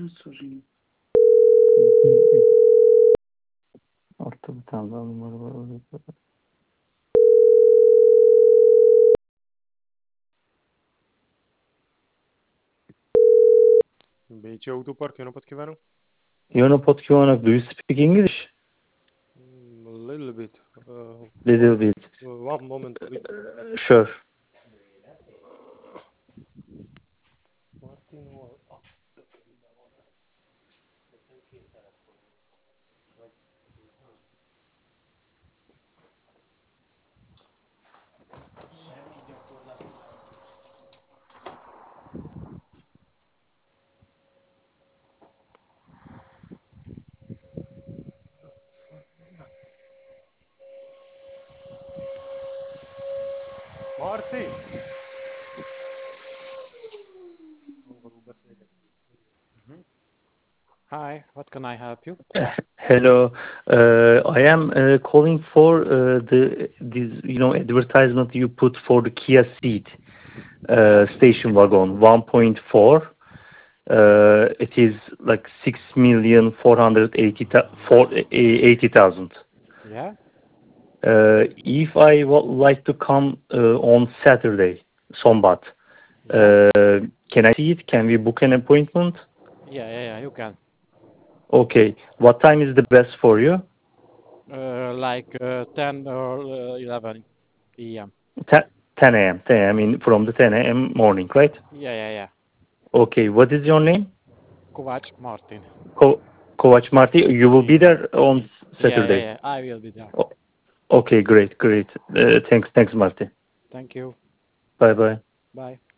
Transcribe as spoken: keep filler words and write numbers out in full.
sorayım. Orta bir tane daha numara var. Orada. bé cé Autópark, jó napot kívánok! Jó napot kívánok. Do you speak English? Mm, A little bit. Uh, Little one, bit. uh, one moment, please. Sure. Martin or... Martin! Hi, what can I help you? Hello. Uh, I am uh, calling for uh, the this you know advertisement you put for the Kia Ceed uh, station wagon one point four. Uh, it is like six million four hundred eighty eighty thousand. Yeah? Uh, if I would like to come uh, on Saturday, Sombat, Yeah? uh, can I see it? Can we book an appointment? Yeah, yeah, yeah, you can. Okay. What time is the best for you? Uh, like uh, ten or uh, eleven p m. ten a m ten a m in from the ten a m morning, right? Yeah, yeah, yeah. Okay. What is your name? Kovac Martin. Ko Kovac Marti. You will be there on Yeah, yeah, Saturday. yeah. I will be there. O- Okay, great, great. Uh, thanks, thanks, Marty. Thank you. Bye, bye. Bye.